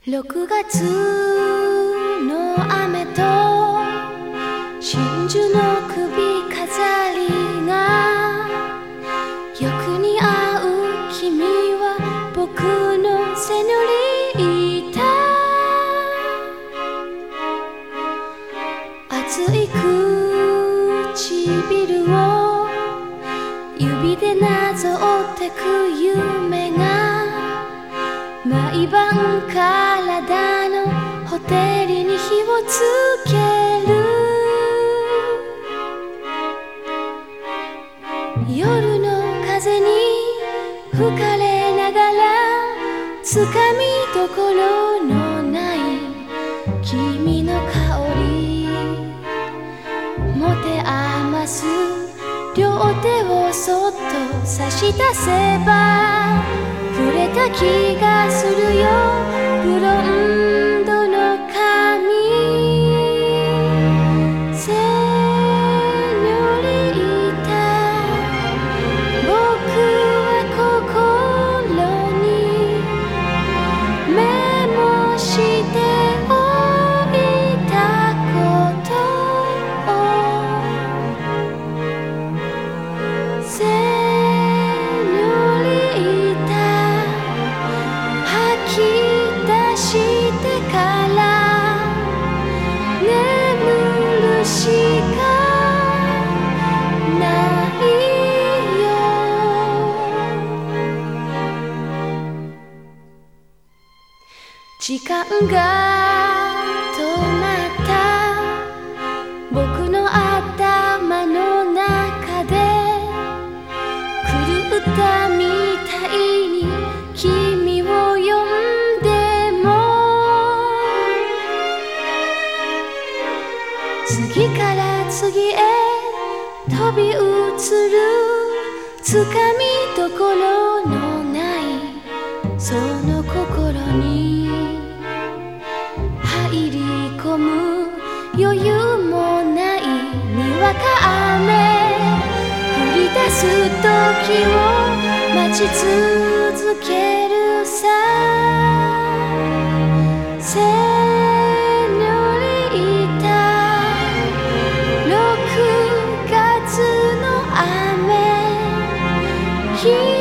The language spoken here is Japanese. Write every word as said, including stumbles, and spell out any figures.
ろくがつの雨と真珠の首飾りがよく似合う君は僕のセニョリータ。熱い唇を指でなぞってく夢が毎晩体のほてりに火をつける。夜の風に吹かれながらつかみどころのない君の香り持て余す両手をそっと差し出せば触れた気がするよブロンドの髪。セニョリータ、僕は心にメモしておいたことを。セニョリータ吐き出してから眠るしかないよ。時間が止まった僕の頭の中で狂ったみたいに君を呼んでも次から次へ飛び移るつかみどころのないその心に入り込む余裕もないにわか雨降り出す時を待ち続けるさ。セニョリータ、ろくがつの雨